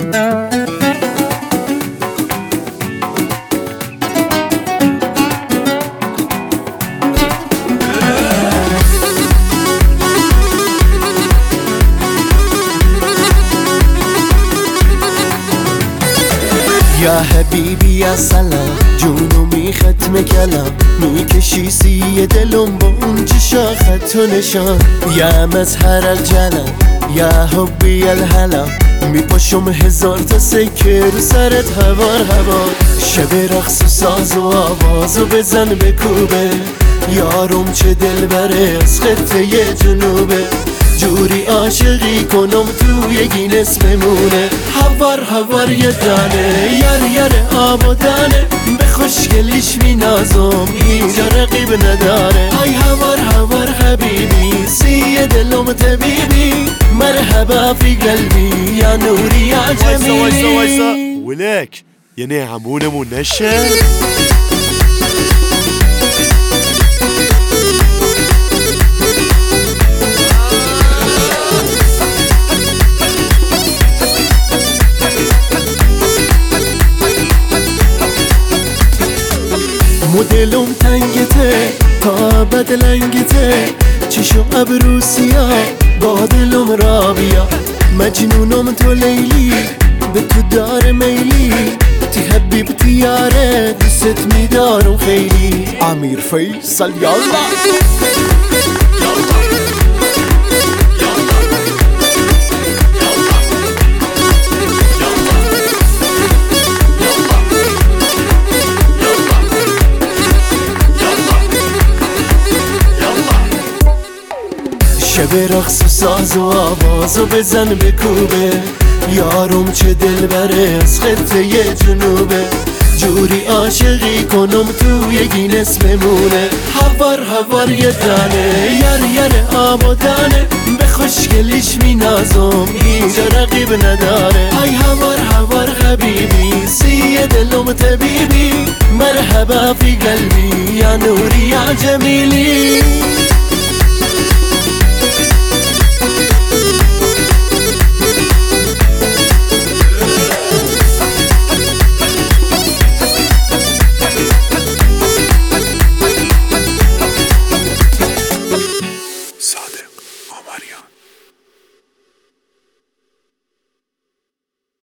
یا حبیبی یا سلام جونو ختم کلم میکشی سی دلم با اون چشا خط و نشان یا مظهر الجلال یا حبی الهلم میپاشم هزار تا سکه رو سرت هوار هوار شب رقص و ساز و آواز و بزن بکوبه یارم چه دل بره از خطه جنوبه جوری عاشقی کنم توی گینس بمونه هوار هوار یه دانه یر آب و دانه به خوشگلیش مینازم اینجا رقیب نداره ای هوار هوار حبیبی سی دلم طبیبی مرحبا فی قلبی یا نوری یا جمیلی ولک یعنی همونمون نشه؟ مدلم تنگته تا بدلنگته چشم ابرو سیاه با دلم رابیا مجنونم تو لیلی به تو دار میلی تی حبیبتی یاره دوست میدارم خیلی امیر فیصل یالا شب رقص و ساز و آواز و بزن بکوبه یارم چه دل بره از خطه جنوبه جوری عاشقی کنم توی گینس بمونه هوار هوار یه دانه یر آب و دانه به خوشگلیش مینازم اینجا رقیب نداره ای هوار هوار حبیبی سی دلم طبیبی مرحبا فی قلبی یا نوری یا جمیلی